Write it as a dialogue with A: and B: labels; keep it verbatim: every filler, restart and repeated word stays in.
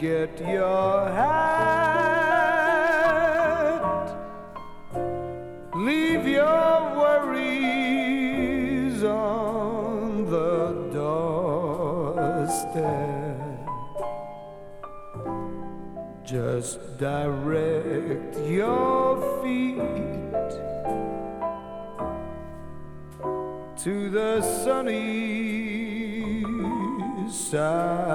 A: get your hat. Leave your worries on the doorstep. Just direct your feet to the sunny side.